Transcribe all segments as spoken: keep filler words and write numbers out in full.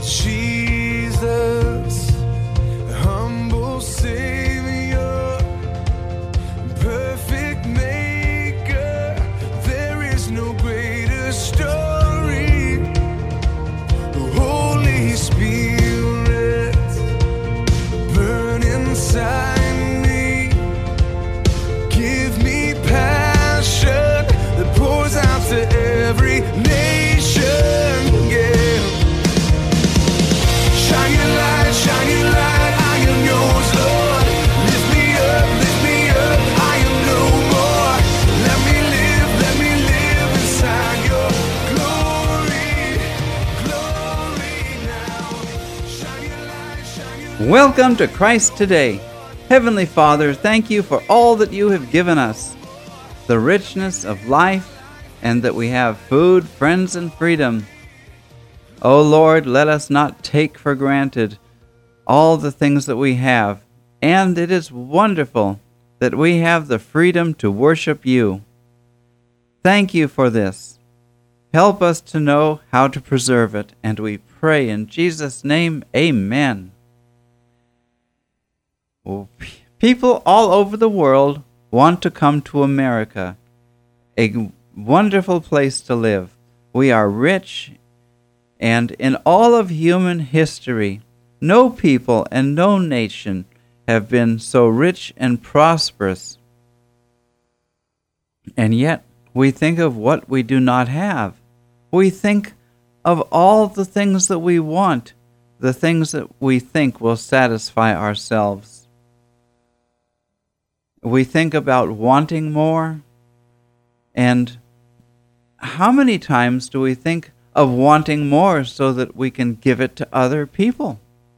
Jesus, humble Savior, perfect Maker, there is no greater story. Holy Spirit, burn inside me, give me passion that pours out to every nation. Yeah. Shine your light, shine your light, I am yours, Lord. Lift me up, lift me up, I am no more. Let me live, let me live inside your glory, glory now. Shine your light, shine your light. Welcome to Christ Today. Heavenly Father, thank you for all that you have given us, the richness of life, and that we have food, friends, and freedom. O Lord, let us not take for granted all the things that we have, and it is wonderful that we have the freedom to worship you. Thank you for this. Help us to know how to preserve it, and we pray in Jesus' name, amen. Well, people all over the world want to come to America, a wonderful place to live. We are rich, and in all of human history, no people and no nation have been so rich and prosperous. And yet, we think of what we do not have. We think of all the things that we want, the things that we think will satisfy ourselves. We think about wanting more, and how many times do we think of wanting more so that we can give it to other people?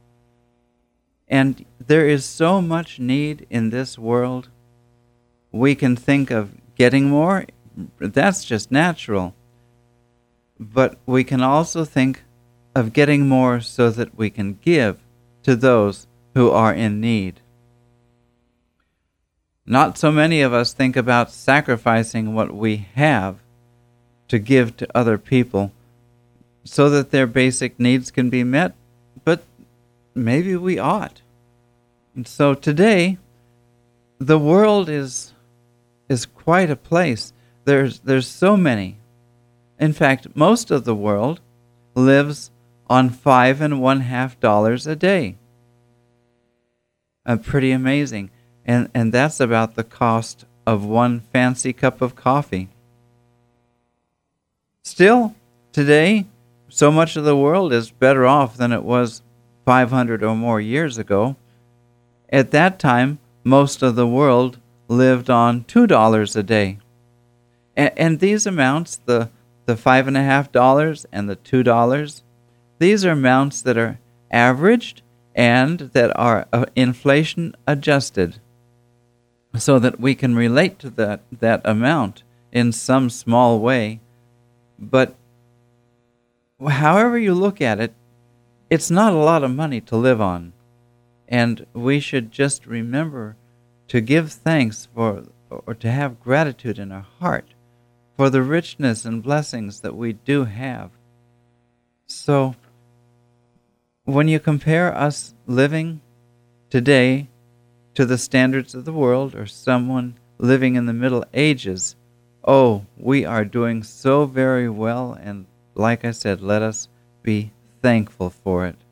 And there is so much need in this world. We can think of getting more. That's just natural. But we can also think of getting more so that we can give to those who are in need. Not so many of us think about sacrificing what we have to give to other people so that their basic needs can be met, but maybe we ought. And so today, the world is is quite a place. There's there's so many. In fact, most of the world lives on five and one half dollars a day. Uh, pretty amazing. And and that's about the cost of one fancy cup of coffee. Still, today, so much of the world is better off than it was five hundred or more years ago. At that time, most of the world lived on two dollars a day. And, and these amounts, the, the five and a half dollars and the two dollars, these are amounts that are averaged and that are uh, inflation adjusted, so that we can relate to that, that amount in some small way. But however you look at it, it's not a lot of money to live on. And we should just remember to give thanks for, or to have gratitude in our heart for the richness and blessings that we do have. So, when you compare us living today to the standards of the world or someone living in the Middle Ages, oh, we are doing so very well, and like I said, let us be thankful for it.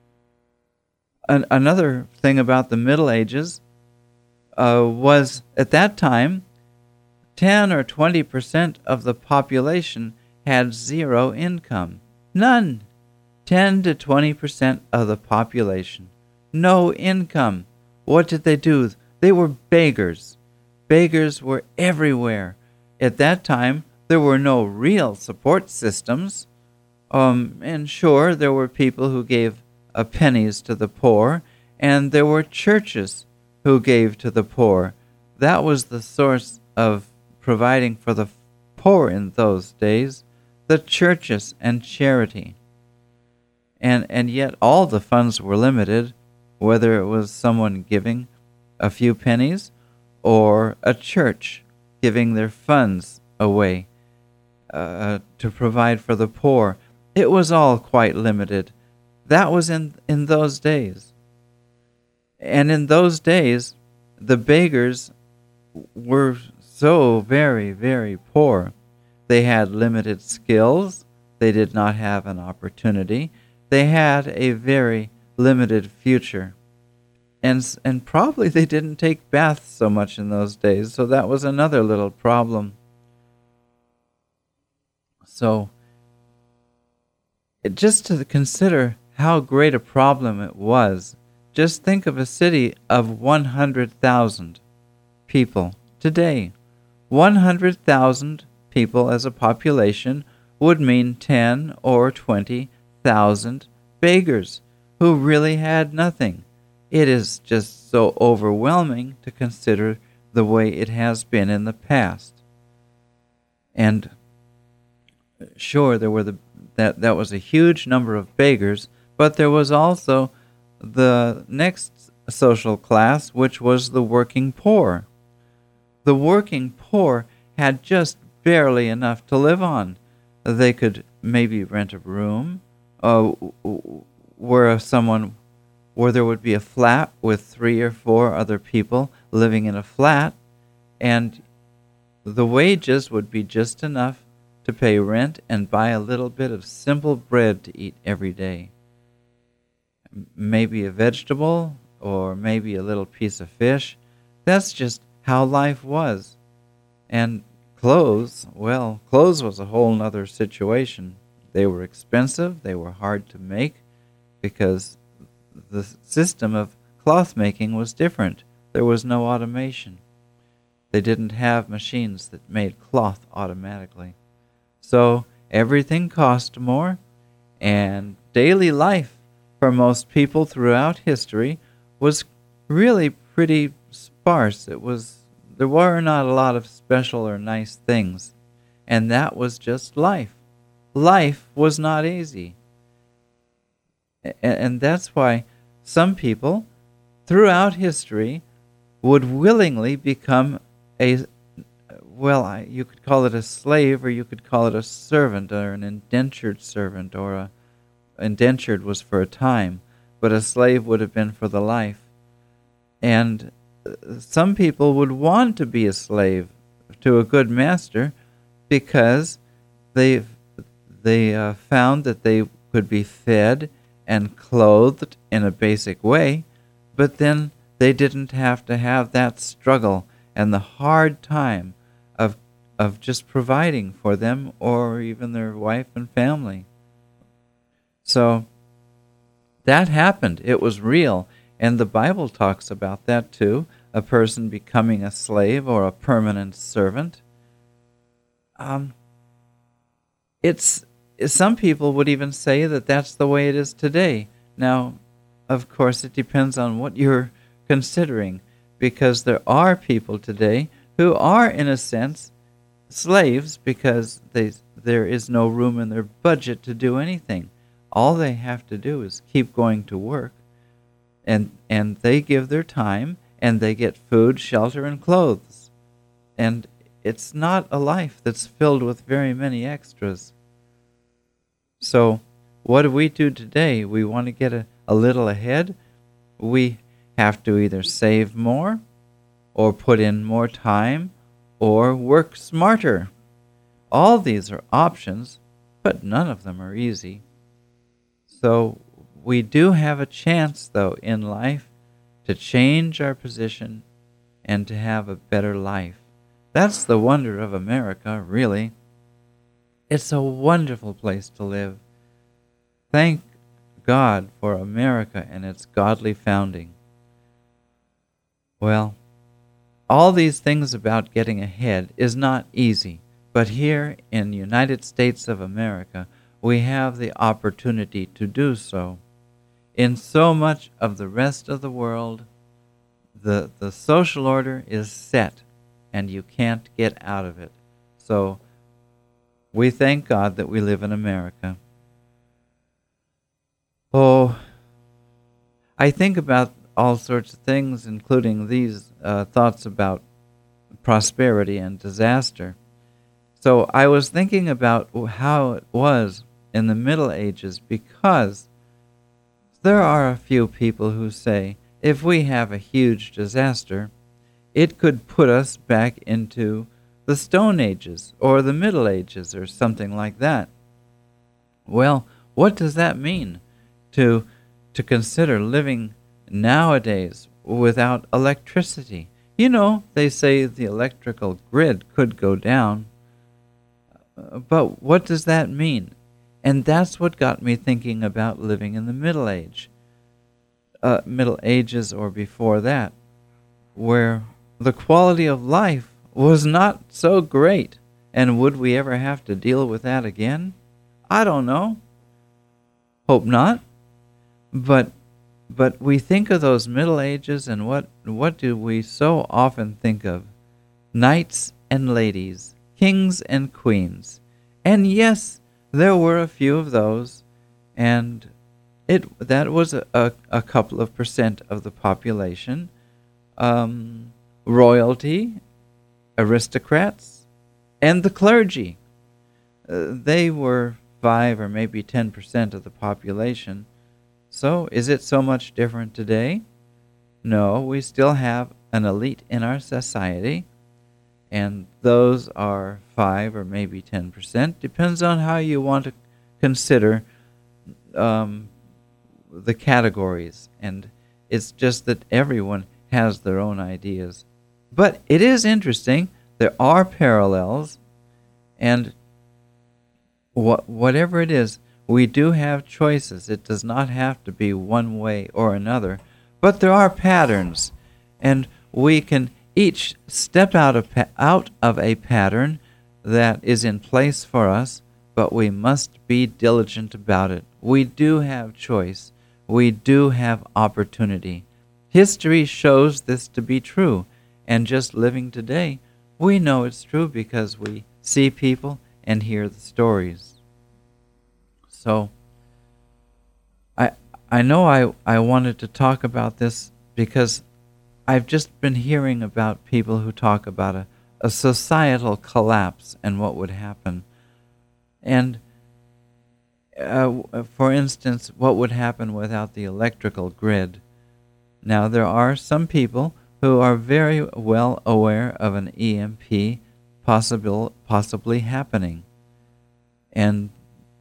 An- another thing about the Middle Ages uh, was, at that time, ten or twenty percent of the population had zero income. None. ten to twenty percent of the population. No income. What did they do? They were beggars. Beggars were everywhere. At that time, there were no real support systems. Um, and sure, there were people who gave uh, pennies to the poor, and there were churches who gave to the poor. That was the source of providing for the poor in those days, the churches and charity. And and yet all the funds were limited, whether it was someone giving a few pennies or a church giving their funds away uh, to provide for the poor. It was all quite limited. That was in, in those days. And in those days, the beggars were so very, very poor. They had limited skills. They did not have an opportunity. They had a very limited future. And, and probably they didn't take baths so much in those days, so that was another little problem. So, it, just to consider how great a problem it was, just think of a city of one hundred thousand people today. one hundred thousand people as a population would mean ten or twenty thousand beggars who really had nothing. It is just so overwhelming to consider the way it has been in the past. And sure, there were the that that was a huge number of beggars, but there was also the next social class, which was the working poor. The working poor had just barely enough to live on. They could maybe rent a room, uh, where someone, where there would be a flat with three or four other people living in a flat, and the wages would be just enough to pay rent and buy a little bit of simple bread to eat every day. Maybe a vegetable, or maybe a little piece of fish. That's just how life was. And clothes, well, clothes was a whole nother situation. They were expensive, they were hard to make, because the system of cloth making was different. There was no automation. They didn't have machines that made cloth automatically. So everything cost more, and daily life for most people throughout history was really pretty sparse. It was, there were not a lot of special or nice things, and that was just life. Life was not easy. And that's why some people throughout history would willingly become a, well, you could call it a slave, or you could call it a servant, or an indentured servant, or a indentured was for a time, but a slave would have been for the life. And some people would want to be a slave to a good master because they they uh, found that they could be fed and clothed in a basic way, but then they didn't have to have that struggle and the hard time of of just providing for them or even their wife and family. So that happened. It was real. And the Bible talks about that too, a person becoming a slave or a permanent servant. Um, it's some people would even say that that's the way it is today. Now, of course, it depends on what you're considering, because there are people today who are, in a sense, slaves because they there is no room in their budget to do anything. All they have to do is keep going to work, and and they give their time, and they get food, shelter, and clothes. And it's not a life that's filled with very many extras. So what do we do today? We want to get a, a little ahead. We have to either save more, or put in more time, or work smarter. All these are options, but none of them are easy. So we do have a chance, though, in life to change our position and to have a better life. That's the wonder of America, really. It's a wonderful place to live. Thank God for America and its godly founding. Well, all these things about getting ahead is not easy, but here in the United States of America, we have the opportunity to do so. In so much of the rest of the world, the, the social order is set, and you can't get out of it. So we thank God that we live in America. Oh, I think about all sorts of things, including these uh, thoughts about prosperity and disaster. So I was thinking about how it was in the Middle Ages, because There are a few people who say if we have a huge disaster, it could put us back into the Stone Ages or the Middle Ages or something like that. Well, what does that mean to to consider living nowadays without electricity? You know, they say the electrical grid could go down, uh, but what does that mean? And that's what got me thinking about living in the Middle Age, uh, Middle Ages or before that, where the quality of life was not so great. And would we ever have to deal with that again? I don't know. Hope not. But but we think of those Middle Ages, and what what do we so often think of? Knights and ladies, kings and queens. And yes, there were a few of those, and it that was a, a, a couple of percent of the population. Um, royalty, aristocrats, and the clergy. Uh, they were five or maybe ten percent of the population. So, is it so much different today? No, we still have an elite in our society, and those are five or maybe ten percent. Depends on how you want to consider um, the categories, and it's just that everyone has their own ideas. But it is interesting. There are parallels, and wh- whatever it is, we do have choices. It does not have to be one way or another, but there are patterns, and we can each step out of pa- out of a pattern that is in place for us, but we must be diligent about it. We do have choice. We do have opportunity. History shows this to be true, and just living today, we know it's true because we see people and hear the stories. So, I I know I, I wanted to talk about this because I've just been hearing about people who talk about a, a societal collapse and what would happen. And, uh, for instance, what would happen without the electrical grid. Now, there are some people who are very well aware of an E M P possible, possibly happening. And,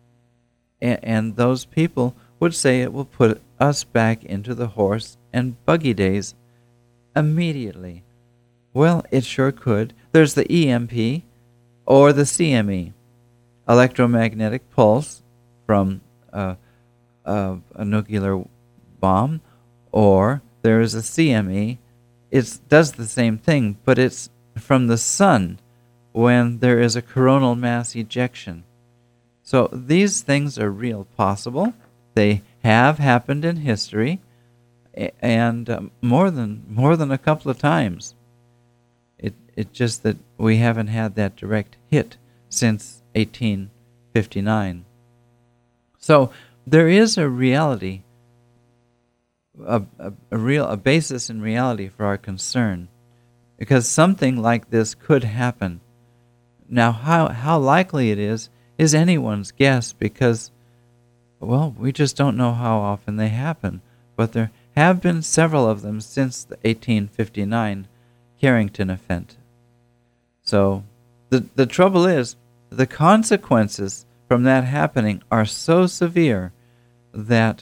and those people would say it will put us back into the horse and buggy days immediately. Well, it sure could. There's the E M P or the C M E, electromagnetic pulse from uh, uh, a nuclear bomb, or there is a C M E. It does the same thing, but it's from the sun when there is a coronal mass ejection. So these things are real possible. They have happened in history, and um, more than more than a couple of times. It it's just that we haven't had that direct hit since eighteen fifty-nine. So there is a reality, a, a, a real a basis in reality for our concern, because something like this could happen. Now, how how likely it is is anyone's guess, because, well, we just don't know how often they happen. But there have been several of them since the eighteen fifty-nine Carrington event. So the the trouble is, the consequences from that happening are so severe that,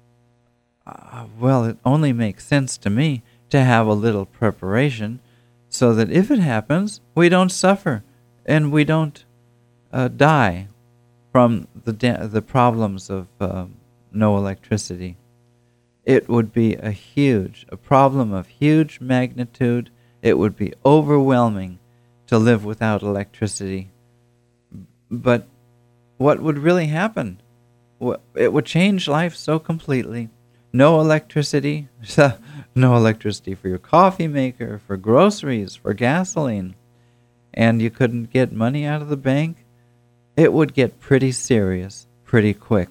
uh, well, it only makes sense to me to have a little preparation so that if it happens, we don't suffer and we don't uh, die from the da- the problems of uh, no electricity. It would be a huge, a problem of huge magnitude. It would be overwhelming to live without electricity. But what would really happen? It would change life so completely. No electricity, no electricity for your coffee maker, for groceries, for gasoline, and you couldn't get money out of the bank. It would get pretty serious pretty quick.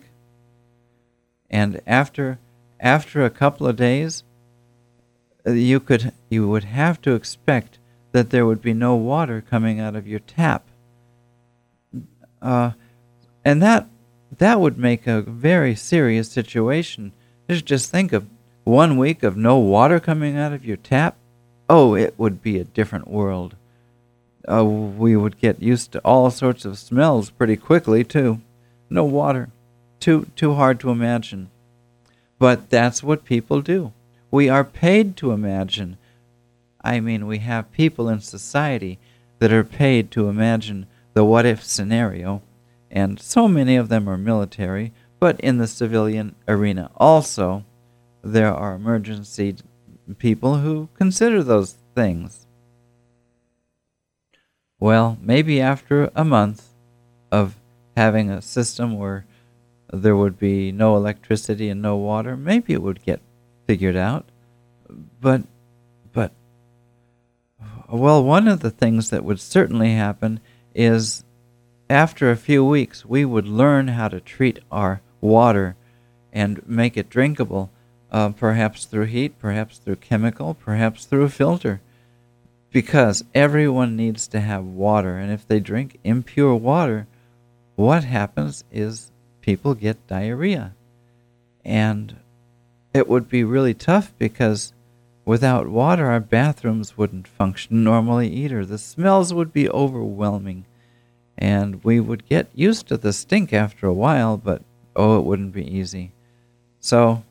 And after after a couple of days, you could you would have to expect that there would be no water coming out of your tap. Uh, and that that would make a very serious situation, Just think of one week of no water coming out of your tap. Oh, it would be a different world. Uh, we would get used to all sorts of smells pretty quickly, too. No water. Too, too hard to imagine. But that's what people do. We are paid to imagine. I mean, we have people in society that are paid to imagine the what-if scenario, and so many of them are military, but in the civilian arena also, there are emergency people who consider those things. Well, maybe after a month of having a system where there would be no electricity and no water, maybe it would get figured out. But, but, well, one of the things that would certainly happen is after a few weeks, we would learn how to treat our water and make it drinkable, uh, perhaps through heat, perhaps through chemical, perhaps through a filter, because everyone needs to have water, and if they drink impure water, what happens is people get diarrhea. And it would be really tough because without water, our bathrooms wouldn't function normally either. The smells would be overwhelming, and we would get used to the stink after a while, but oh, it wouldn't be easy. So,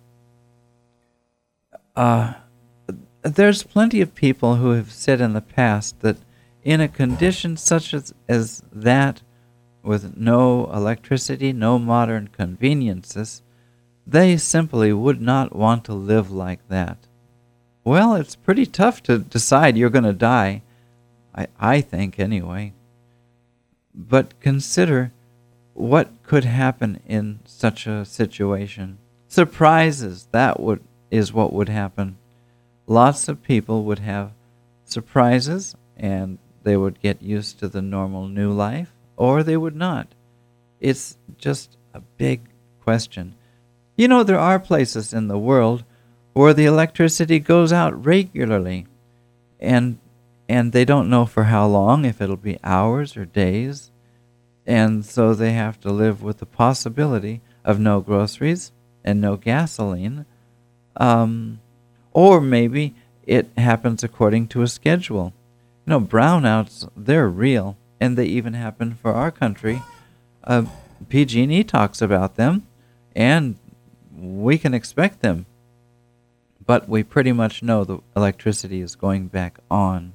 uh, there's plenty of people who have said in the past that in a condition such as, as that, with no electricity, no modern conveniences, they simply would not want to live like that. Well, it's pretty tough to decide you're going to die, I, I think anyway. But consider what could happen in such a situation. Surprises, that would is what would happen. Lots of people would have surprises, and they would get used to the normal new life, or they would not. It's just a big question. You know, there are places in the world where the electricity goes out regularly, and and they don't know for how long, if it'll be hours or days, and so they have to live with the possibility of no groceries and no gasoline, um, or maybe it happens according to a schedule. You know, brownouts, they're real, and they even happen for our country. Uh, P G and E talks about them, and we can expect them. But we pretty much know the electricity is going back on.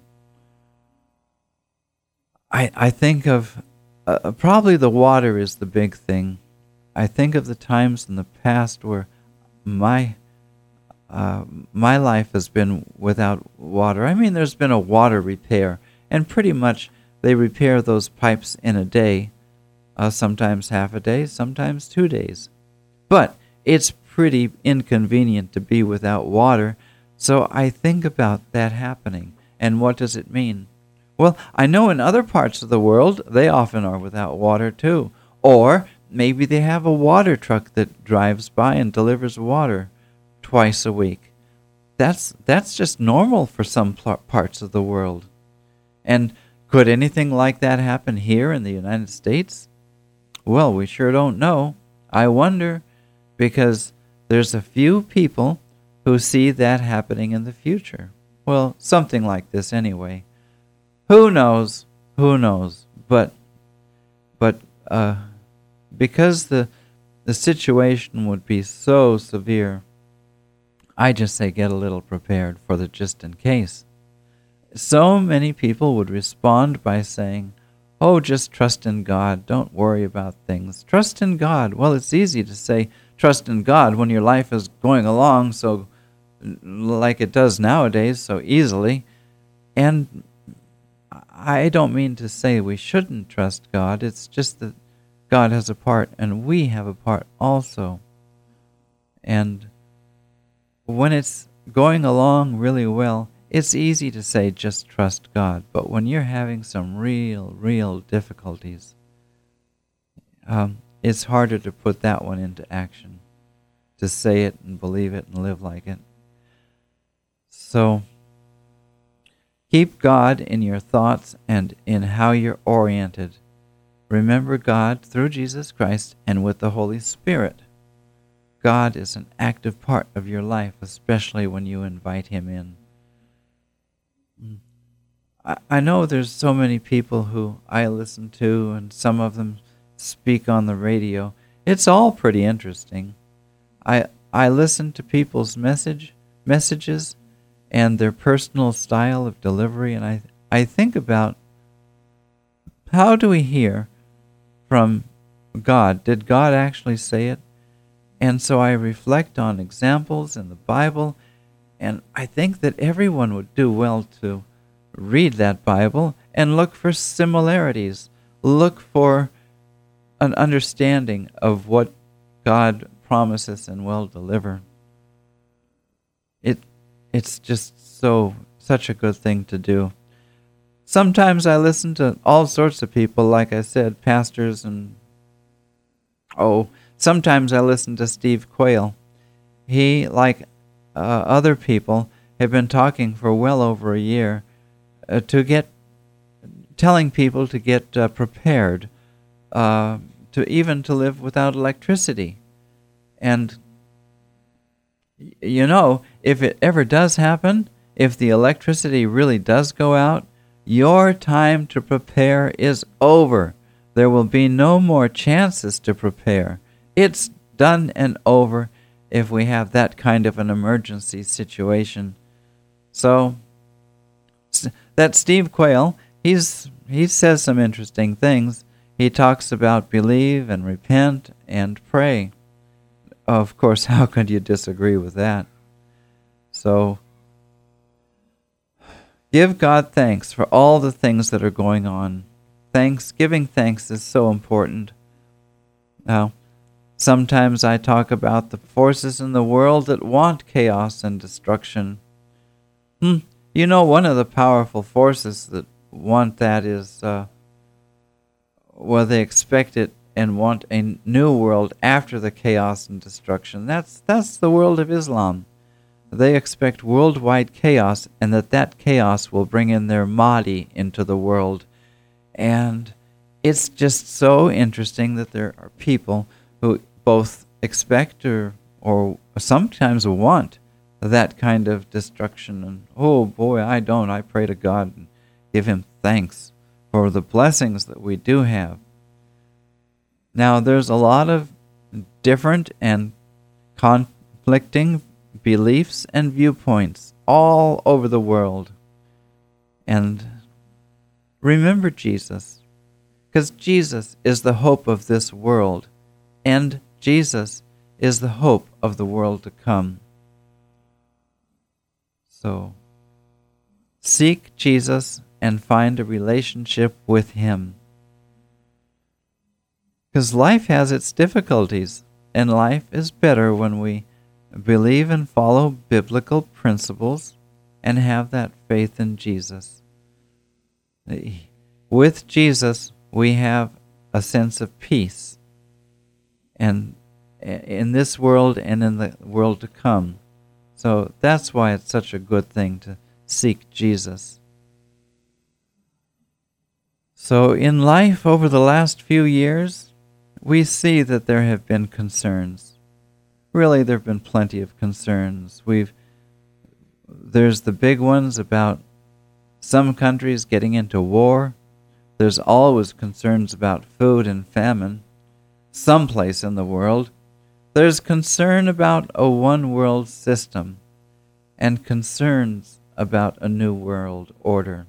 I I think of, uh, probably the water is the big thing. I think of the times in the past where my uh, my life has been without water. I mean, there's been a water repair, and pretty much they repair those pipes in a day, uh, sometimes half a day, sometimes two days. But it's pretty inconvenient to be without water, so I think about that happening. And what does it mean? Well, I know in other parts of the world, they often are without water too. Or maybe they have a water truck that drives by and delivers water twice a week. That's that's just normal for some pl- parts of the world. And could anything like that happen here in the United States? Well, we sure don't know. I wonder, because there's a few people who see that happening in the future. Well, something like this anyway. Who knows? Who knows? But, but uh, because the the situation would be so severe, I just say get a little prepared for the just in case. So many people would respond by saying, oh, just trust in God. Don't worry about things. Trust in God. Well, it's easy to say trust in God when your life is going along so like it does nowadays so easily. And I don't mean to say we shouldn't trust God. It's just that God has a part and we have a part also. And when it's going along really well, it's easy to say just trust God. But when you're having some real, real difficulties, um, it's harder to put that one into action, to say it and believe it and live like it. So keep God in your thoughts and in how you're oriented. Remember God through Jesus Christ and with the Holy Spirit. God is an active part of your life, especially when you invite Him in. I, I know there's so many people who I listen to, and some of them speak on the radio. It's all pretty interesting. I I listen to people's message messages and their personal style of delivery, and I I think about, how do we hear from God? Did God actually say it? And so I reflect on examples in the Bible, and I think that everyone would do well to read that Bible and look for similarities, look for an understanding of what God promises and will deliver. It it's just so such a good thing to do. Sometimes I listen to all sorts of people, like I said, pastors, and oh, sometimes I listen to Steve Quayle. He, like uh, other people, have been talking for well over a year uh, to get, telling people to get uh, prepared, uh, to even to live without electricity. And, you know, if it ever does happen, if the electricity really does go out, your time to prepare is over. There will be no more chances to prepare. It's done and over if we have that kind of an emergency situation. So, that Steve Quayle, he's he says some interesting things. He talks about believe and repent and pray. Of course, how could you disagree with that? So, give God thanks for all the things that are going on. Thanks, giving thanks is so important. Now, sometimes I talk about the forces in the world that want chaos and destruction. Hmm. You know, one of the powerful forces that want that is, uh, well, they expect it and want a new world after the chaos and destruction. That's that's the world of Islam. They expect worldwide chaos, and that that chaos will bring in their Mahdi into the world. And it's just so interesting that there are people who both expect or, or sometimes want that kind of destruction. And, oh boy, I don't. I pray to God and give Him thanks for the blessings that we do have. Now, there's a lot of different and conflicting beliefs and viewpoints all over the world. And remember Jesus, because Jesus is the hope of this world, and Jesus is the hope of the world to come. So, seek Jesus and find a relationship with Him. Because life has its difficulties, and life is better when we believe and follow biblical principles and have that faith in Jesus. With Jesus, we have a sense of peace, and in this world and in the world to come. So that's why it's such a good thing to seek Jesus. So in life over the last few years, we see that there have been concerns. Really, there have been plenty of concerns. We've there's the big ones about some countries getting into war. There's always concerns about food and famine someplace in the world. There's concern about a one-world system and concerns about a new world order.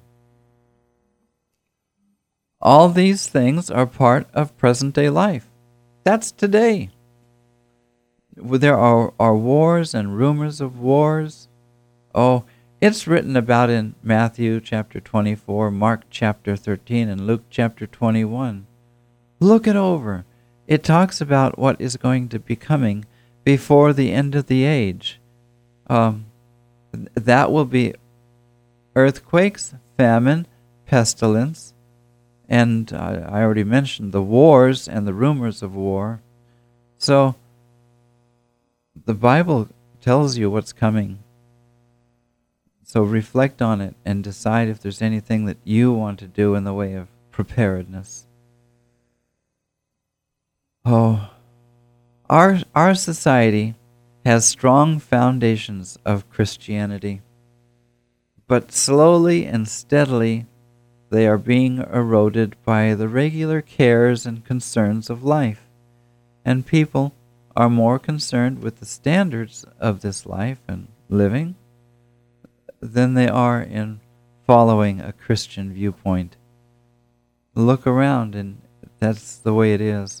All these things are part of present-day life. That's today. There are, are wars and rumors of wars. Oh, it's written about in Matthew chapter twenty-four, Mark chapter thirteen, and Luke chapter twenty-one. Look it over. It talks about what is going to be coming before the end of the age. Um, that will be earthquakes, famine, pestilence, and uh, I already mentioned the wars and the rumors of war. So, the Bible tells you what's coming. So reflect on it and decide if there's anything that you want to do in the way of preparedness. Oh, Our, our society has strong foundations of Christianity, but slowly and steadily they are being eroded by the regular cares and concerns of life, and people are more concerned with the standards of this life and living than they are in following a Christian viewpoint. Look around, and that's the way it is.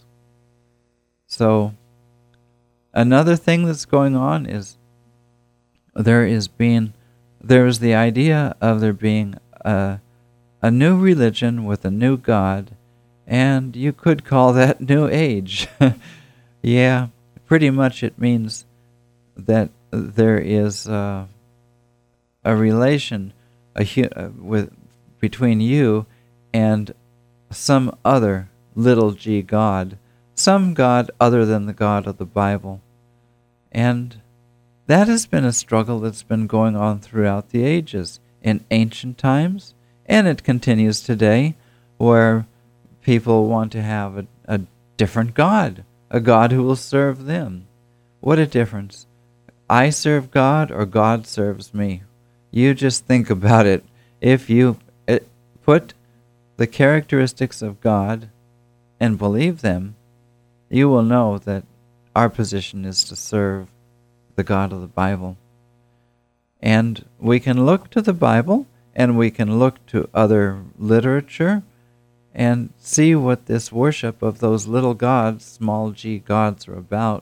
So, another thing that's going on is there is being there is the idea of there being a a new religion with a new God, and you could call that New Age. Yeah, pretty much it means that there is uh, a relation a hu- uh, with between you and some other little g God, some God other than the God of the Bible. And that has been a struggle that's been going on throughout the ages, in ancient times, and it continues today, where people want to have a, a different God, a God who will serve them. What a difference. I serve God or God serves me. You just think about it. If you it, put the characteristics of God and believe them, you will know that our position is to serve the God of the Bible. And we can look to the Bible, and we can look to other literature and see what this worship of those little gods, small g gods, are about.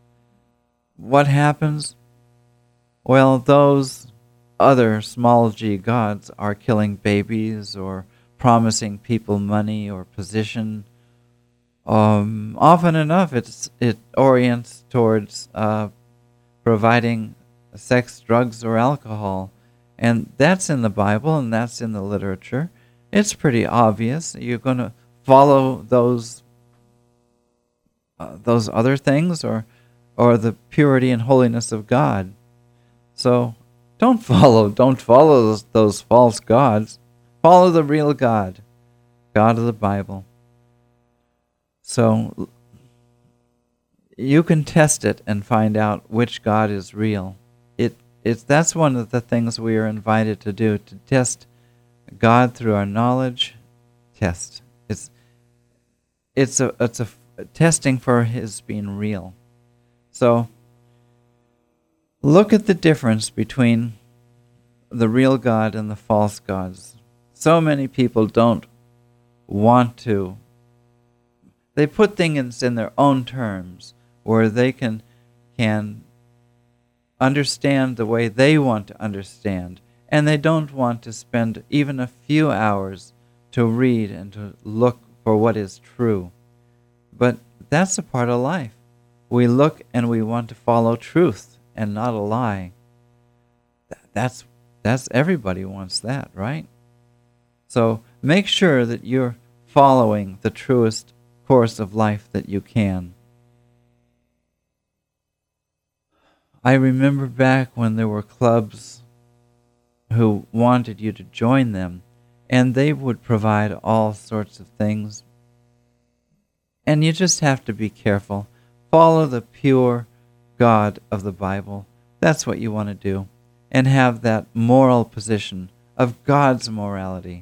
What happens? Well, those other small g gods are killing babies or promising people money or position. Um, often enough, it's it orients towards uh, providing sex, drugs, or alcohol. And that's in the Bible, and that's in the literature. It's pretty obvious. You're going to follow those uh, those other things, or or the purity and holiness of God. So don't follow don't follow those, those false gods. Follow the real God, God of the Bible. So you can test it and find out which God is real. It it's that's one of the things we are invited to do, to test God through our knowledge. Test. It's it's a it's a, a testing for His being real. So look at the difference between the real God and the false gods. So many people don't want to. They put things in their own terms, where they can can understand the way they want to understand, and they don't want to spend even a few hours to read and to look for what is true. But that's a part of life. We look and we want to follow truth and not a lie. That's that's everybody wants that, right? So make sure that you're following the truest course of life that you can. I remember back when there were clubs who wanted you to join them, and they would provide all sorts of things. And you just have to be careful. Follow the pure God of the Bible. That's what you want to do. And have that moral position of God's morality.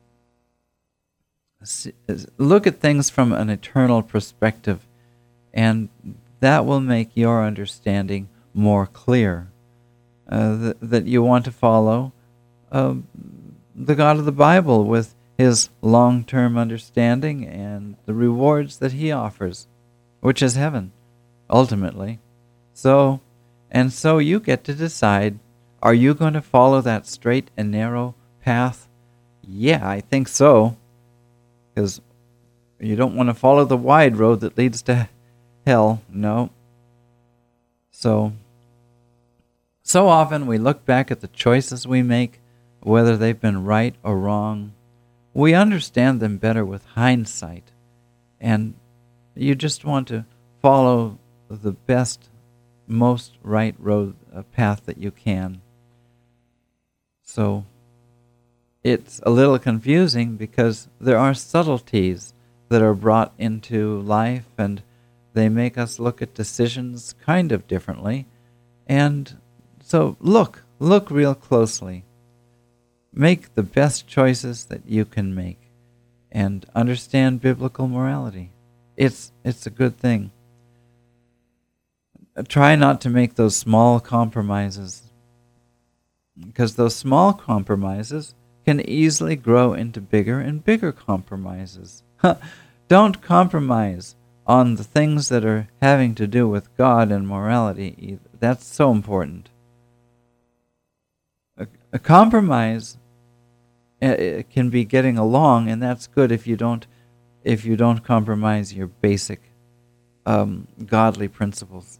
Look at things from an eternal perspective, and that will make your understanding more clear. Uh, th- that you want to follow uh, the God of the Bible with His long-term understanding and the rewards that He offers, which is heaven, ultimately. So, and so you get to decide, are you going to follow that straight and narrow path? Yeah, I think so. Because you don't want to follow the wide road that leads to hell. No. So, so often we look back at the choices we make, whether they've been right or wrong. We understand them better with hindsight. And you just want to follow the best, most right road, uh, path that you can. So, it's a little confusing because there are subtleties that are brought into life, and They make us look at decisions kind of differently. And so look, look real closely. Make the best choices that you can make and understand biblical morality. It's it's a good thing. Try not to make those small compromises, because those small compromises can easily grow into bigger and bigger compromises. Don't compromise on the things that are having to do with God and morality either. That's so important. A, a compromise uh, can be getting along, and that's good if you don't if you don't compromise your basic um, godly principles.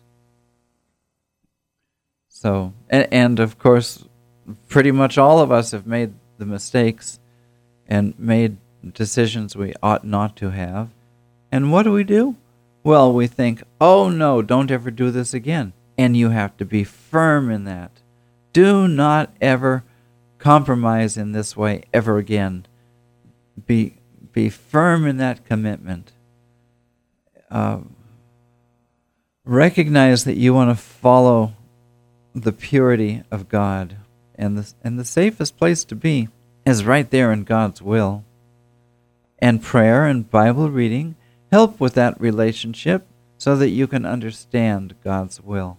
So, and, and of course, pretty much all of us have made the mistakes and made decisions we ought not to have. And what do we do? Well, we think, oh no, don't ever do this again. And you have to be firm in that. Do not ever compromise in this way ever again. Be be firm in that commitment. Uh, recognize that you want to follow the purity of God. And the, and the safest place to be is right there in God's will. And prayer and Bible reading help with that relationship so that you can understand God's will.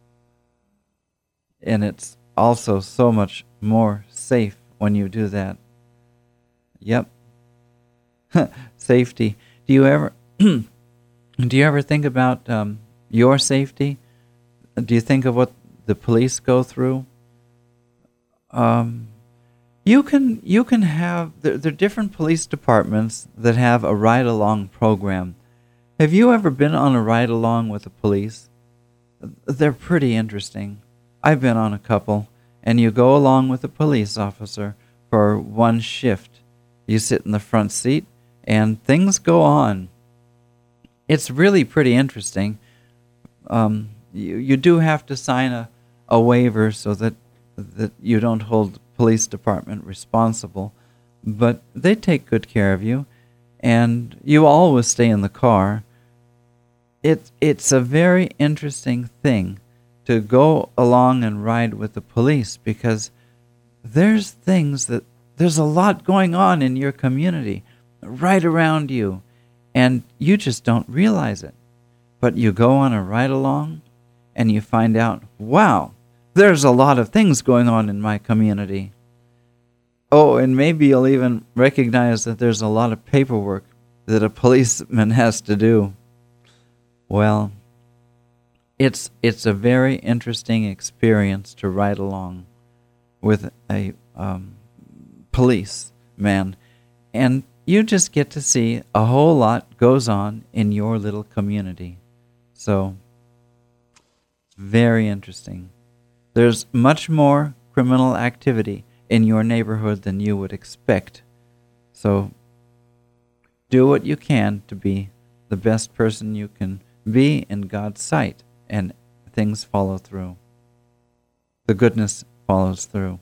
And it's also so much more safe when you do that. Yep. Safety. Do you ever do you ever think about um, your safety? Do you think of what the police go through? Um, you can you can have there, there are different police departments that have a ride-along program. Have you ever been on a ride-along with the police? They're pretty interesting. I've been on a couple, and you go along with a police officer for one shift. You sit in the front seat, and things go on. It's really pretty interesting. Um, you you do have to sign a, a waiver so that that you don't hold the police department responsible, but they take good care of you, and you always stay in the car. It it's a very interesting thing to go along and ride with the police, because there's things that there's a lot going on in your community right around you, and you just don't realize it. But you go on a ride along and you find out, wow, there's a lot of things going on in my community. Oh, and maybe you'll even recognize that there's a lot of paperwork that a policeman has to do. Well, it's it's a very interesting experience to ride along with a um, policeman, and you just get to see a whole lot goes on in your little community. So, very interesting. There's much more criminal activity in your neighborhood than you would expect. So, do what you can to be the best person you can be in God's sight, and things follow through. The goodness follows through.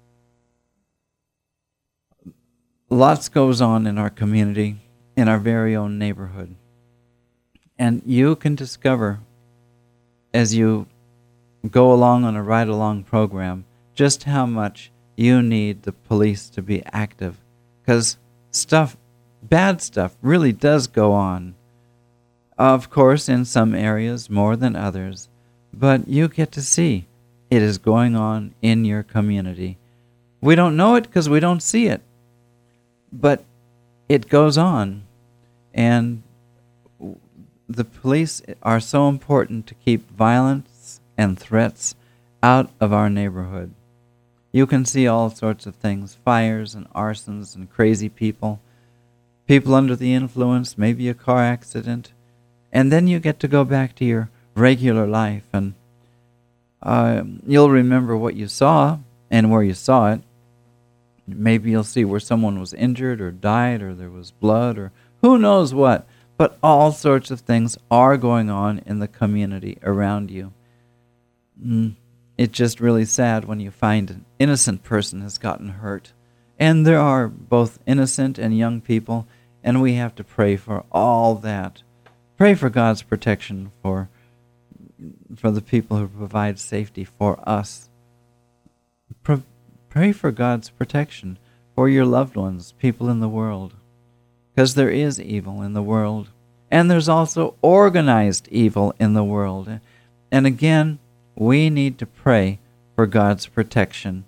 Lots goes on in our community, in our very own neighborhood. And you can discover, as you go along on a ride-along program, just how much you need the police to be active. Because stuff, bad stuff, really does go on. Of course, in some areas more than others, but you get to see it is going on in your community. We don't know it because we don't see it, but it goes on, and the police are so important to keep violence and threats out of our neighborhood. You can see all sorts of things, fires and arsons and crazy people, people under the influence, maybe a car accident, and then you get to go back to your regular life, and uh, you'll remember what you saw and where you saw it. Maybe you'll see where someone was injured or died or there was blood or who knows what. But all sorts of things are going on in the community around you. Mm. It's just really sad when you find an innocent person has gotten hurt. And there are both innocent and young people, and we have to pray for all that. Pray for God's protection for for the people who provide safety for us. Pro- pray for God's protection for your loved ones, people in the world, because there is evil in the world, and there's also organized evil in the world. And again, we need to pray for God's protection.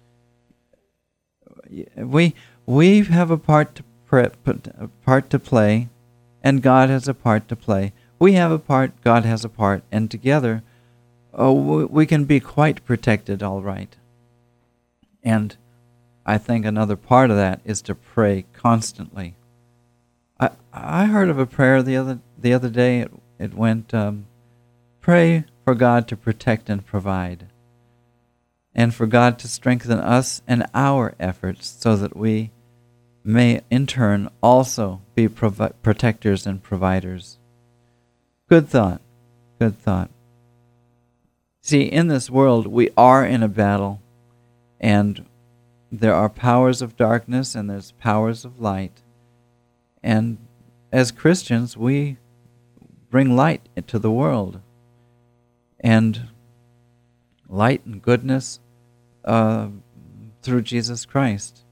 We we have a part to pre, a part to play, and God has a part to play. We have a part, God has a part, and together, oh, we can be quite protected, all right. And I think another part of that is to pray constantly. I I heard of a prayer the other the other day. It it went, um, pray for God to protect and provide, and for God to strengthen us and our efforts, so that we may in turn also be provi- protectors and providers. Good thought. Good thought. See, in this world, we are in a battle, and there are powers of darkness and there's powers of light. And as Christians, we bring light into the world. And light and goodness uh, through Jesus Christ.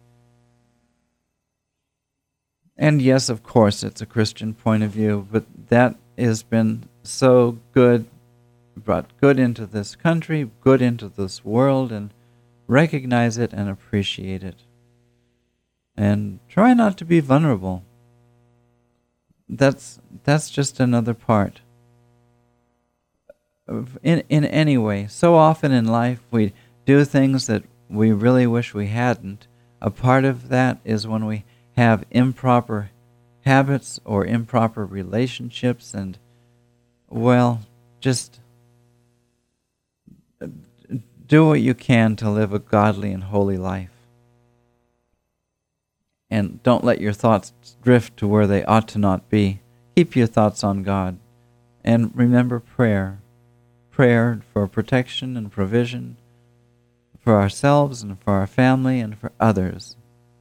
And yes, of course, it's a Christian point of view, but that has been so good, brought good into this country, good into this world, and recognize it and appreciate it. And try not to be vulnerable. That's that's just another part. In in any way, so often in life we do things that we really wish we hadn't. A part of that is when we have improper habits or improper relationships, and, well, just do what you can to live a godly and holy life. And don't let your thoughts drift to where they ought to not be. Keep your thoughts on God. And remember prayer. Prayer for protection and provision for ourselves and for our family and for others.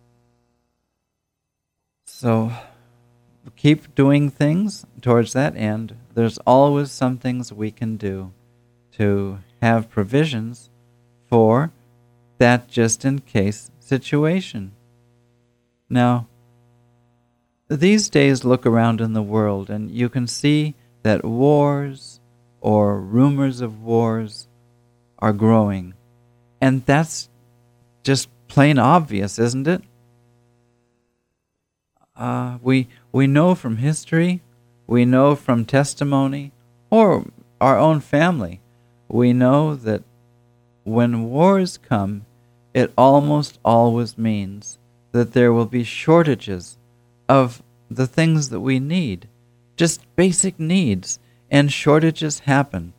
So keep doing things towards that end. There's always some things we can do to have provisions for that just-in-case situation. Now, these days look around in the world and you can see that wars or rumors of wars are growing. And that's just plain obvious, isn't it? Uh, we we know from history, we know from testimony, or our own family, we know that when wars come, it almost always means that there will be shortages of the things that we need, just basic needs, and shortages happen.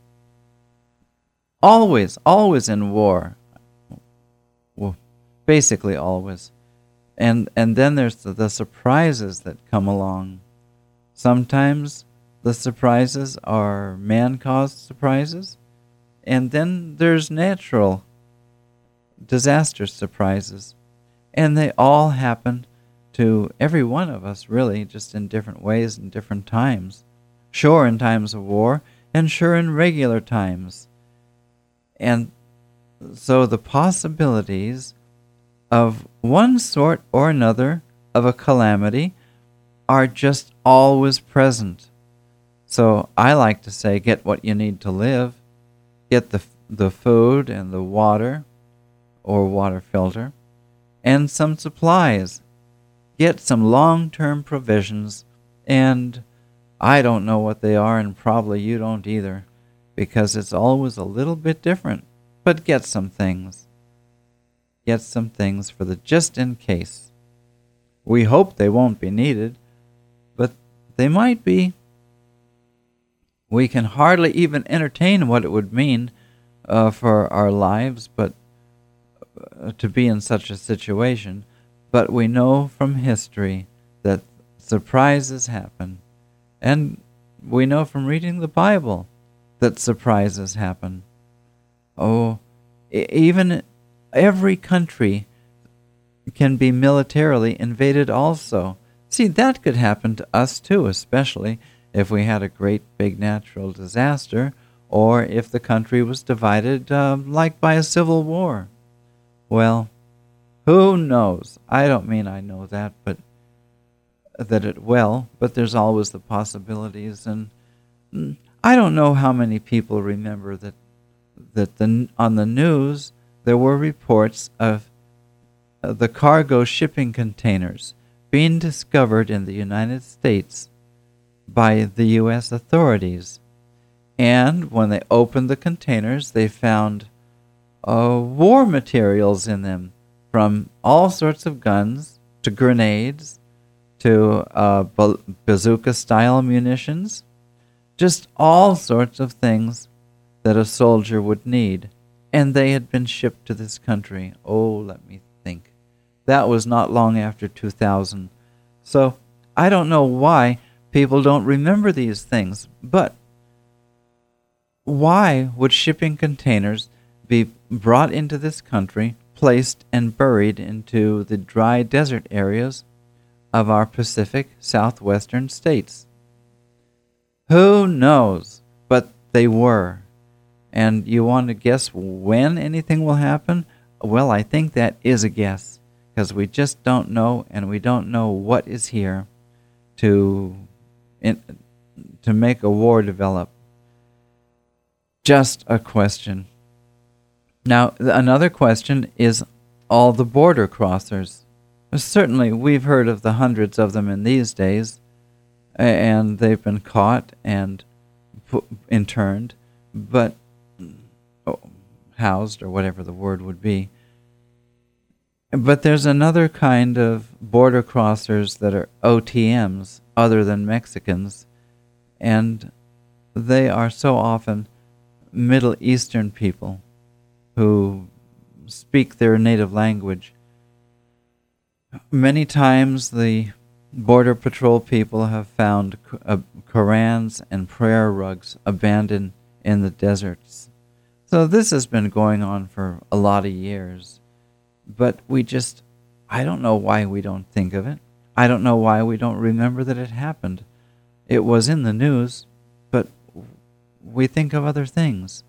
Always, always in war. Well, basically always. And and then there's the, the surprises that come along. Sometimes the surprises are man-caused surprises, and then there's natural disaster surprises. And they all happen to every one of us, really, just in different ways and different times. Sure, in times of war, and sure in regular times. And so the possibilities of one sort or another of a calamity are just always present. So I like to say, get what you need to live. Get the the food and the water, or water filter, and some supplies. Get some long-term provisions, and I don't know what they are, and probably you don't either, because it's always a little bit different. But get some things. Get some things for the just in case. We hope they won't be needed, but they might be. We can hardly even entertain what it would mean uh, for our lives, but uh, to be in such a situation. But we know from history that surprises happen. And we know from reading the Bible that surprises happen. Oh, e- even every country can be militarily invaded also. See, that could happen to us too, especially if we had a great big natural disaster, or if the country was divided uh, like by a civil war. Well, who knows? I don't mean I know that, but that it will, but there's always the possibilities. And mm, I don't know how many people remember that that the, on the news there were reports of uh, the cargo shipping containers being discovered in the United States by the U S authorities. And when they opened the containers, they found uh, war materials in them, from all sorts of guns to grenades to uh, bazooka-style munitions, just all sorts of things that a soldier would need. And they had been shipped to this country. Oh, let me think. That was not long after two thousand. So I don't know why people don't remember these things, but why would shipping containers be brought into this country, placed and buried into the dry desert areas of our Pacific southwestern states? Who knows? But they were. And you want to guess when anything will happen? Well, I think that is a guess, because we just don't know, and we don't know what is here to in, to make a war develop. Just a question. Now, th- another question is all the border crossers. Certainly, we've heard of the hundreds of them in these days, a- and they've been caught and pu- interned, but oh, housed, or whatever the word would be. But there's another kind of border crossers that are O T Ms, other than Mexicans, and they are so often Middle Eastern people who speak their native language. Many times the Border Patrol people have found uh, Korans and prayer rugs abandoned in the deserts. So this has been going on for a lot of years. But we just, I don't know why we don't think of it. I don't know why we don't remember that it happened. It was in the news, but we think of other things.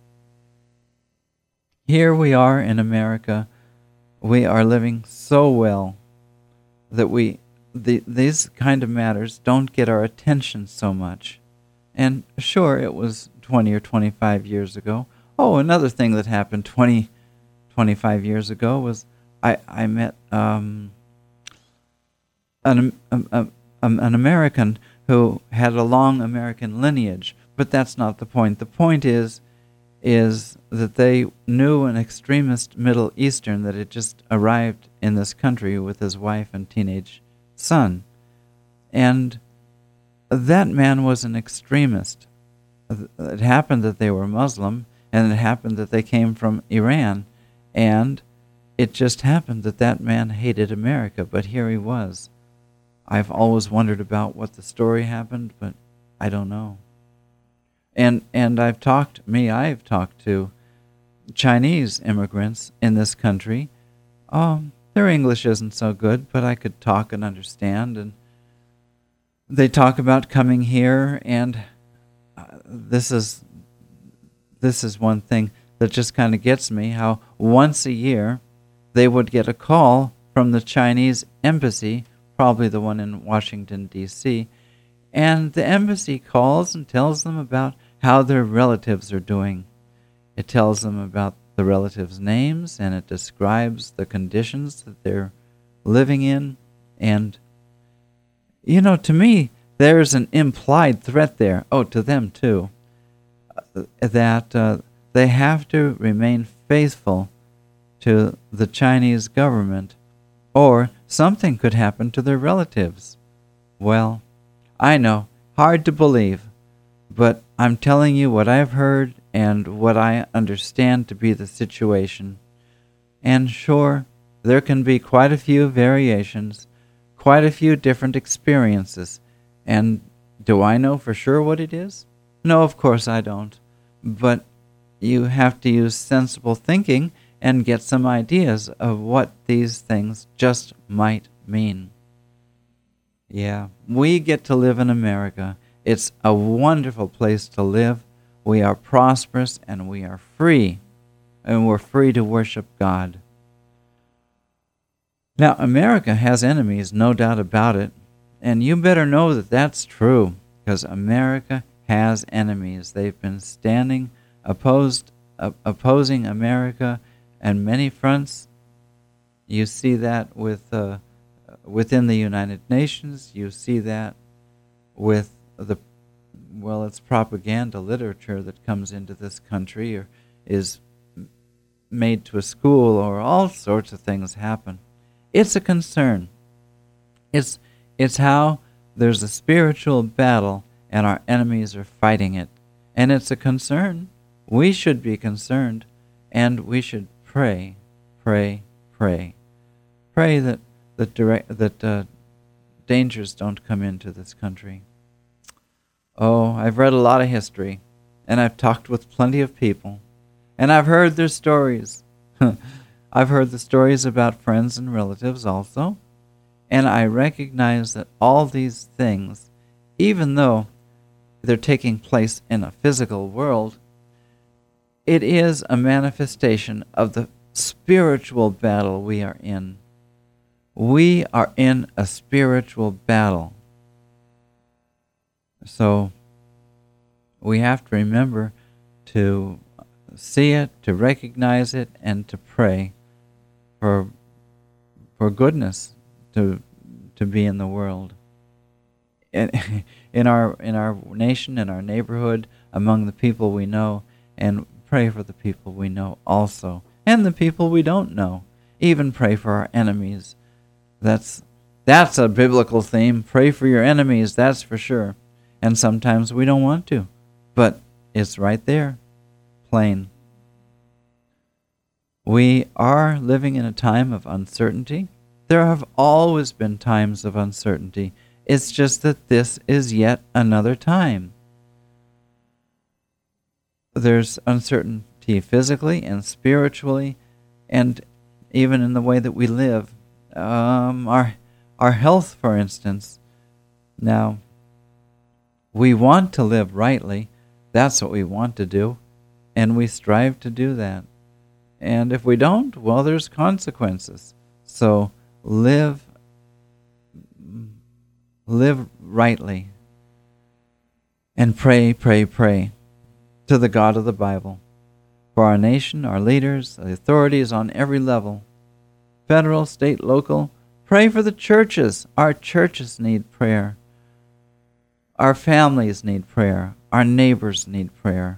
Here we are in America. We are living so well that we the, these kind of matters don't get our attention so much. And sure, it was twenty or twenty-five years ago. Oh, another thing that happened twenty, twenty-five years ago was I, I met um, an, um, um, um, an American who had a long American lineage, but that's not the point. The point is is that they knew an extremist Middle Eastern that had just arrived in this country with his wife and teenage son. And that man was an extremist. It happened that they were Muslim, and it happened that they came from Iran, and it just happened that that man hated America, but here he was. I've always wondered about what the story happened, but I don't know. And and I've talked, me, I've talked to Chinese immigrants in this country. Um, their English isn't so good, but I could talk and understand. And they talk about coming here, and uh, this is this is one thing that just kind of gets me, how once a year they would get a call from the Chinese embassy, probably the one in Washington, D C, and the embassy calls and tells them about how their relatives are doing. It tells them about the relatives' names, and it describes the conditions that they're living in. And, you know, to me, there's an implied threat there, oh, to them too, uh, that uh, they have to remain faithful to the Chinese government, or something could happen to their relatives. Well, I know, hard to believe, but I'm telling you what I've heard and what I understand to be the situation. And sure, there can be quite a few variations, quite a few different experiences. And do I know for sure what it is? No, of course I don't. But you have to use sensible thinking and get some ideas of what these things just might mean. Yeah, we get to live in America, It's a wonderful place to live. We are prosperous and we are free. And we're free to worship God. Now, America has enemies, no doubt about it. And you better know that that's true, because America has enemies. They've been standing opposed, uh, opposing America on many fronts. You see that with uh, within the United Nations. You see that with the, well, it's propaganda literature that comes into this country or is made to a school, or all sorts of things happen. It's a concern. It's it's how there's a spiritual battle and our enemies are fighting it. And it's a concern. We should be concerned, and we should pray, pray, pray. Pray that that direct, that uh, dangers don't come into this country. Oh, I've read a lot of history, and I've talked with plenty of people. And I've heard their stories. I've heard the stories about friends and relatives also. And I recognize that all these things, even though they're taking place in a physical world, it is a manifestation of the spiritual battle we are in. We are in a spiritual battle. So we have to remember to see it, to recognize it, and to pray for for goodness to to be in the world, in, in our in our nation, in our neighborhood, among the people we know, and pray for the people we know also, and the people we don't know. Even pray for our enemies. That's that's a biblical theme. Pray for your enemies, that's for sure. And sometimes we don't want to, but it's right there. Plain. We are living in a time of uncertainty. There have always been times of uncertainty. It's just that this is yet another time. There's uncertainty physically and spiritually, and even in the way that we live. Um, our our health, for instance. Now, we want to live rightly. That's what we want to do. And we strive to do that. And if we don't, well, there's consequences. So live, live rightly. And pray, pray, pray to the God of the Bible. For our nation, our leaders, the authorities on every level. Federal, state, local. Pray for the churches. Our churches need prayer. Our families need prayer. Our neighbors need prayer.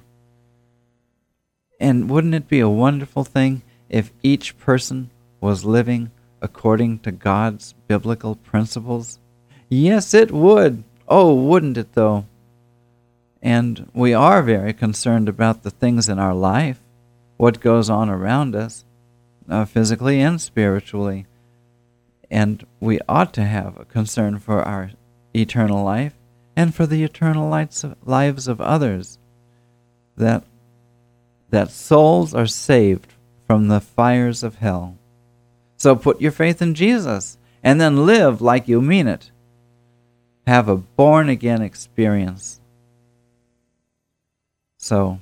And wouldn't it be a wonderful thing if each person was living according to God's biblical principles? Yes, it would. Oh, wouldn't it though? And we are very concerned about the things in our life, what goes on around us, uh, physically and spiritually. And we ought to have a concern for our eternal life and for the eternal lives of others, that that souls are saved from the fires of hell. So put your faith in Jesus and then live like you mean it. Have a born-again experience. So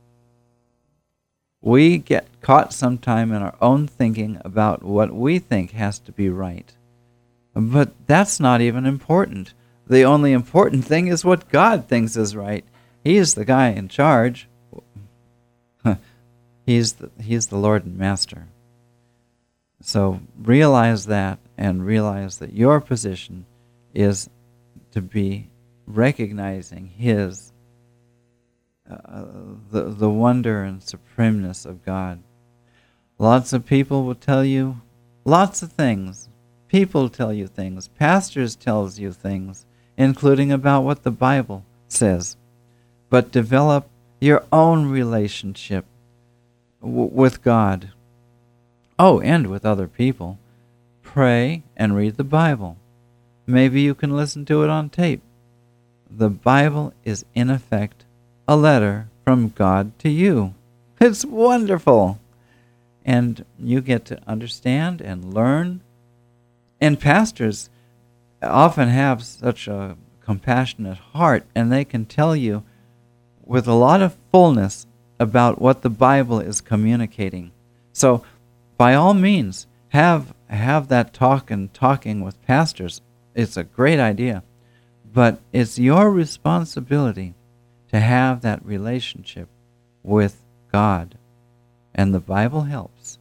we get caught sometime in our own thinking about what we think has to be right. But that's not even important. The only important thing is what God thinks is right. He's the guy in charge. he's the, he's the Lord and Master. So realize that, and realize that your position is to be recognizing His, uh, the, the wonder and supremeness of God. Lots of people will tell you lots of things. People tell you things. Pastors tells you things, including about what the Bible says. But develop your own relationship w- with God. Oh, and with other people. Pray and read the Bible. Maybe you can listen to it on tape. The Bible is, in effect, a letter from God to you. It's wonderful. And you get to understand and learn. And pastors often have such a compassionate heart, and they can tell you with a lot of fullness about what the Bible is communicating. So, by all means, have have that talk and talking with pastors. It's a great idea, but it's your responsibility to have that relationship with God, and the Bible helps.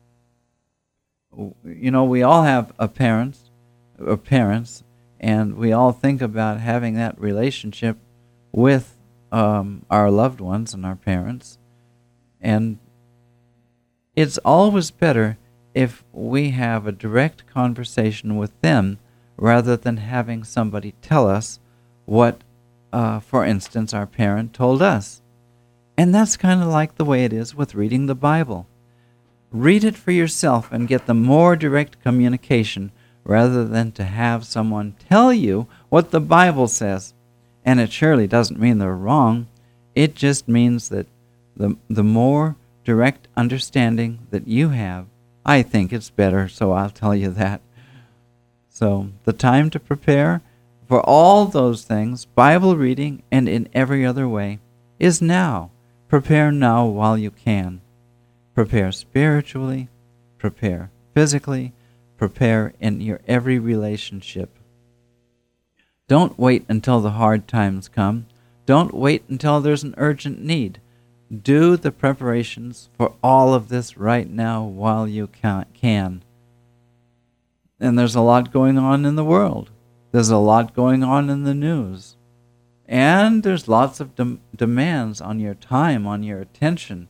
You know, we all have a parents, a parents, and we all think about having that relationship with um, our loved ones and our parents, and it's always better if we have a direct conversation with them rather than having somebody tell us what, uh, for instance, our parent told us. And that's kind of like the way it is with reading the Bible. Read it for yourself and get the more direct communication rather than to have someone tell you what the Bible says. And it surely doesn't mean they're wrong. It just means that the the more direct understanding that you have, I think it's better, so I'll tell you that. So the time to prepare for all those things, Bible reading and in every other way, is now. Prepare now while you can. Prepare spiritually, prepare physically, prepare in your every relationship. Don't wait until the hard times come. Don't wait until there's an urgent need. Do the preparations for all of this right now while you can. And there's a lot going on in the world. There's a lot going on in the news. And there's lots of de- demands on your time, on your attention.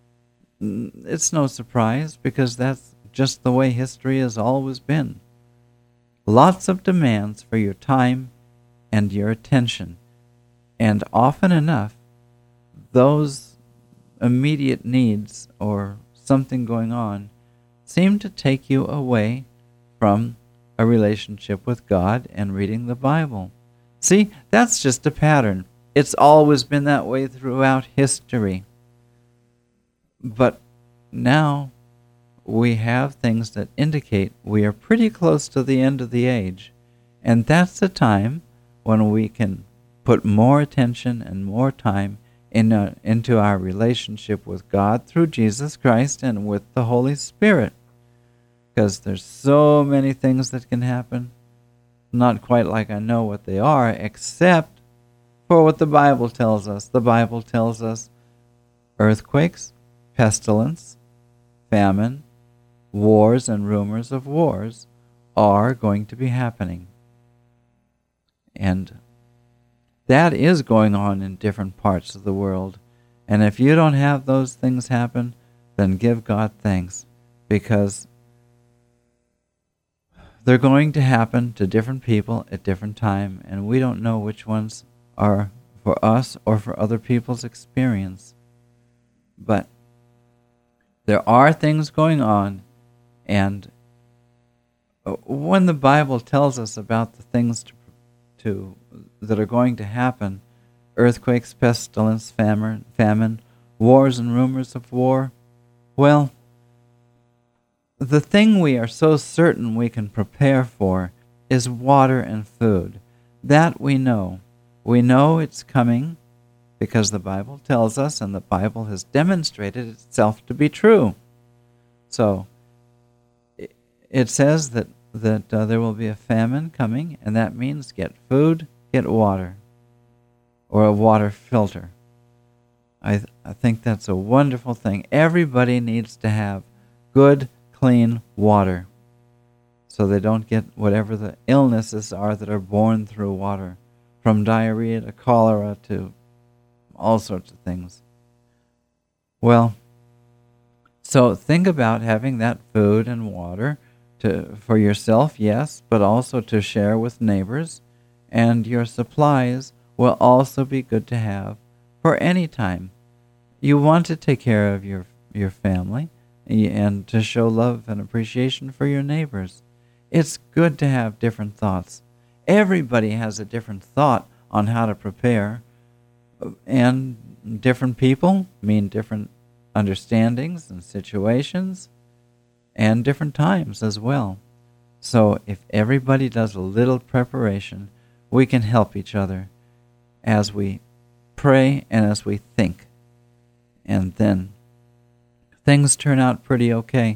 It's no surprise because that's just the way history has always been. Lots of demands for your time and your attention. And often enough, those immediate needs or something going on seem to take you away from a relationship with God and reading the Bible. See, that's just a pattern. It's always been that way throughout history. But now we have things that indicate we are pretty close to the end of the age. And that's the time when we can put more attention and more time in a, into our relationship with God through Jesus Christ and with the Holy Spirit. Because there's so many things that can happen. Not quite like I know what they are, except for what the Bible tells us. The Bible tells us earthquakes, pestilence, famine, wars, and rumors of wars are going to be happening. And that is going on in different parts of the world. And if you don't have those things happen, then give God thanks, because they're going to happen to different people at different time, and we don't know which ones are for us or for other people's experience. But there are things going on, and when the Bible tells us about the things to, to that are going to happen, earthquakes, pestilence, famine, famine, wars and rumors of war, well, the thing we are so certain we can prepare for is water and food. That we know. We know it's coming because the Bible tells us, and the Bible has demonstrated itself to be true. So, it says that, that uh, there will be a famine coming, and that means get food, get water, or a water filter. I, th- I think that's a wonderful thing. Everybody needs to have good, clean water so they don't get whatever the illnesses are that are born through water, from diarrhea to cholera to all sorts of things. Well, so think about having that food and water to for yourself, yes, but also to share with neighbors, and your supplies will also be good to have for any time. You want to take care of your your family and to show love and appreciation for your neighbors. It's good to have different thoughts. Everybody has a different thought on how to prepare, and different people mean different understandings and situations and different times as well. So if everybody does a little preparation, we can help each other as we pray and as we think. And then things turn out pretty okay.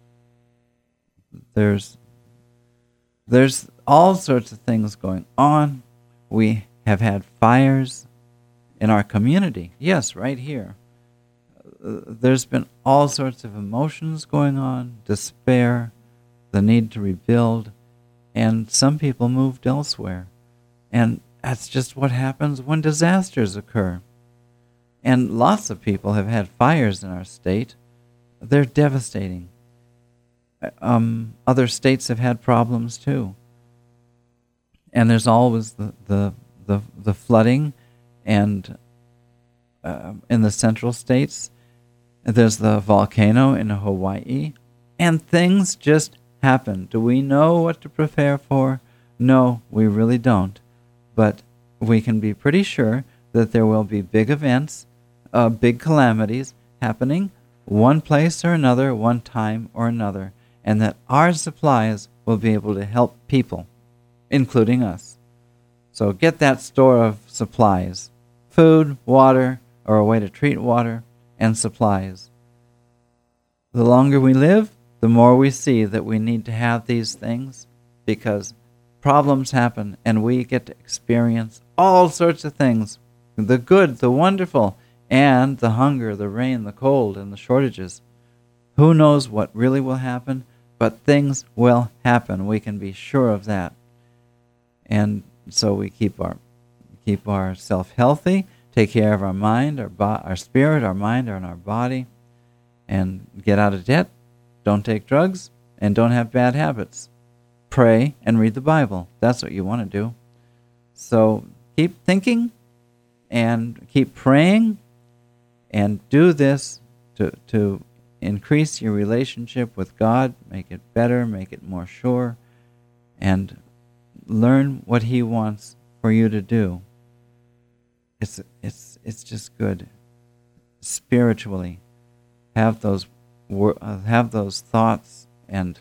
There's there's all sorts of things going on. We have had fires in our community. Yes, right here. Uh, there's been all sorts of emotions going on, despair, the need to rebuild, and some people moved elsewhere. And that's just what happens when disasters occur. And lots of people have had fires in our state. They're devastating. Um, other states have had problems too. And there's always the the the, the flooding, and uh, in the central states, there's the volcano in Hawaii, and things just happen. Do we know what to prepare for? No, we really don't. But we can be pretty sure that there will be big events, uh, big calamities happening one place or another, one time or another, and that our supplies will be able to help people, including us. So get that store of supplies, food, water, or a way to treat water, and supplies. The longer we live, the more we see that we need to have these things, because problems happen and we get to experience all sorts of things, the good, the wonderful, and the hunger, the rain, the cold, and the shortages. Who knows what really will happen, but things will happen. We can be sure of that. And so we keep our keep ourselves healthy, take care of our mind, our bo- our spirit, our mind, and our body, and get out of debt. Don't take drugs, and don't have bad habits. Pray and read the Bible. That's what you want to do. So keep thinking and keep praying, and do this to to increase your relationship with God, make it better, make it more sure, and learn what He wants for you to do. It's it's it's just good. Spiritually, have those wor- uh, have those thoughts and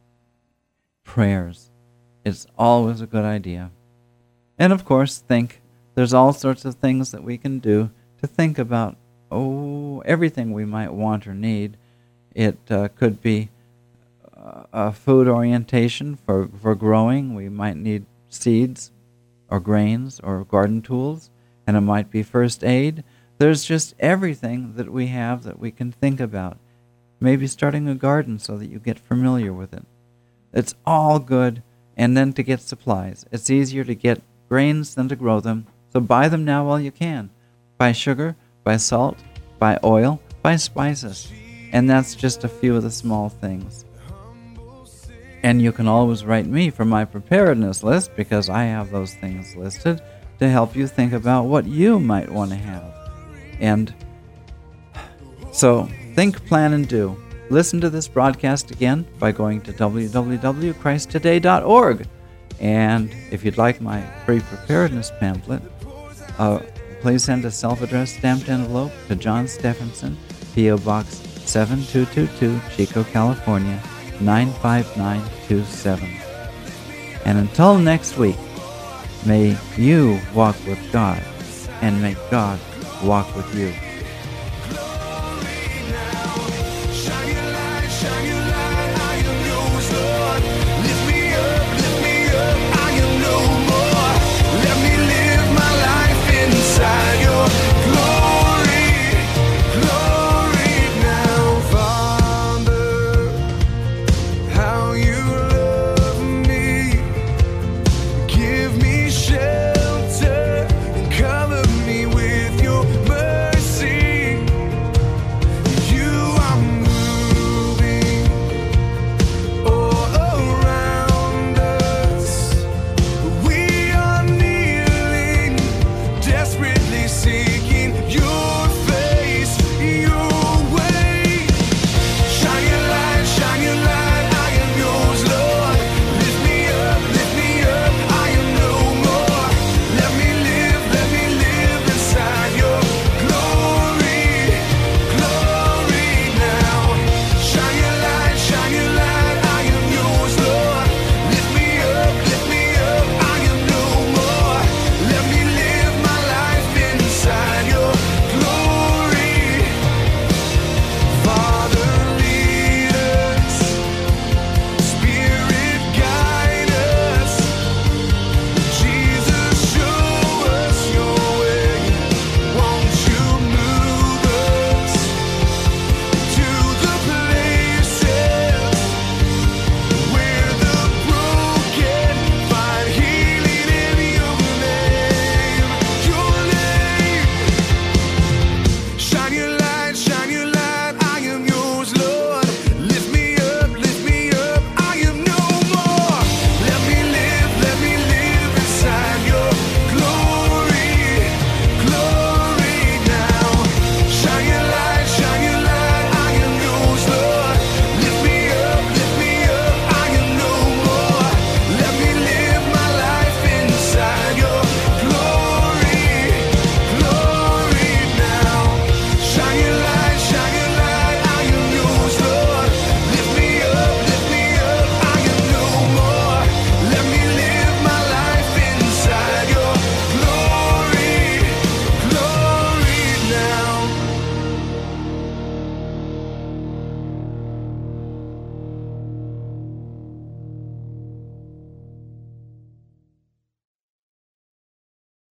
prayers. It's always a good idea. And of course, think. There's all sorts of things that we can do to think about, oh, everything we might want or need. It uh, could be uh, a food orientation for, for growing. We might need seeds or grains or garden tools, and it might be first aid. There's just everything that we have that we can think about. Maybe starting a garden so that you get familiar with it. It's all good, and then to get supplies. It's easier to get grains than to grow them, so buy them now while you can. Buy sugar, buy salt, buy oil, buy spices. And that's just a few of the small things. And you can always write me for my preparedness list, because I have those things listed to help you think about what you might want to have. And so think, plan, and do. Listen to this broadcast again by going to w w w dot christ today dot org. And if you'd like my free preparedness pamphlet, uh, please send a self-addressed stamped envelope to John Stephenson, P O. Box seven two two two, Chico, California, nine five nine two seven. And until next week, may you walk with God, and may God walk with you.